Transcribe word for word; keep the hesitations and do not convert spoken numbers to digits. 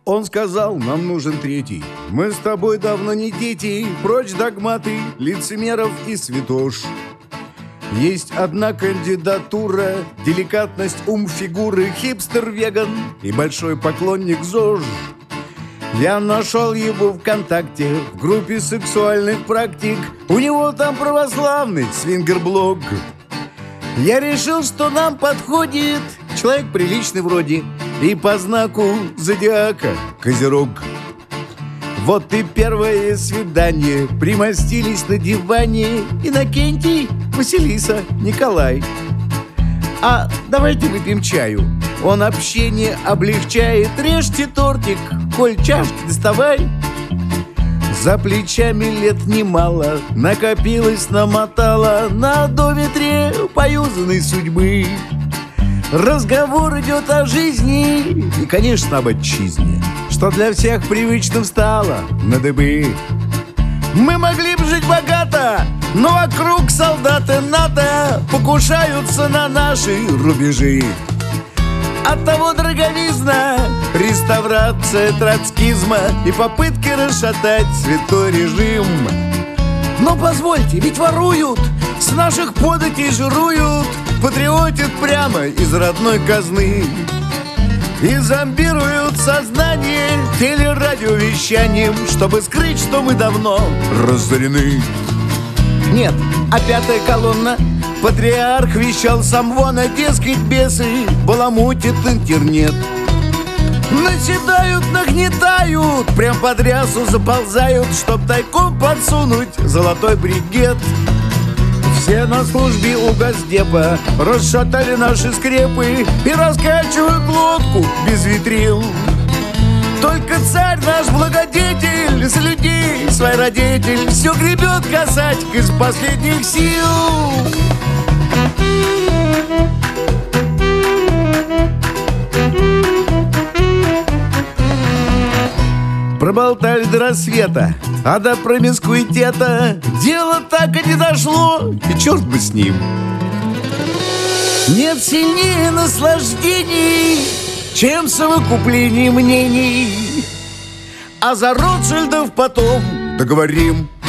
Он сказал, нам нужен третий. Мы с тобой давно не дети. Прочь догматы, лицемеров и святош. Есть одна кандидатура, деликатность, ум, фигуры, хипстер-веган и большой поклонник ЗОЖ. Я нашел его ВКонтакте в группе сексуальных практик. У него там православный свингер-блог. Я решил, что нам подходит человек приличный вроде и по знаку зодиака Козерог. Вот и первое свидание. Примостились на диване Иннокентий, Василиса, Николай. А давайте выпьем чаю. Он общение облегчает. Режьте тортик, коль чашки доставай. За плечами лет немало, накопилось, намотало на доветре поюзанной судьбы. Разговор идет о жизни и, конечно, об отчизне, что для всех привычным стало на дыбы. Мы могли бы жить богато, но вокруг солдаты НАТО покушаются на наши рубежи. Оттого дороговизна, реставрация троцкизма и попытки расшатать святой режим. Но позвольте, ведь воруют, с наших податей жируют, патриотят прямо из родной казны и зомбируют сознание телерадиовещанием, чтобы скрыть, что мы давно разорены. Нет, а пятая колонна, патриарх вещал сам вон, а дескать бесы баламутит интернет. Наседают, нагнетают, прям под рясу заползают, чтоб тайком подсунуть золотой бригет. Все на службе у Госдепа расшатали наши скрепы и раскачивают лодку без витрил. Только царь наш благодетель, с людей свой родитель все гребет касатик из последних сил. Проболтали до рассвета, а до промискуитета дело так и не дошло, и черт бы с ним. Нет сильнее наслаждений, чем совокупление мнений. А за Ротшильдов потом договорим.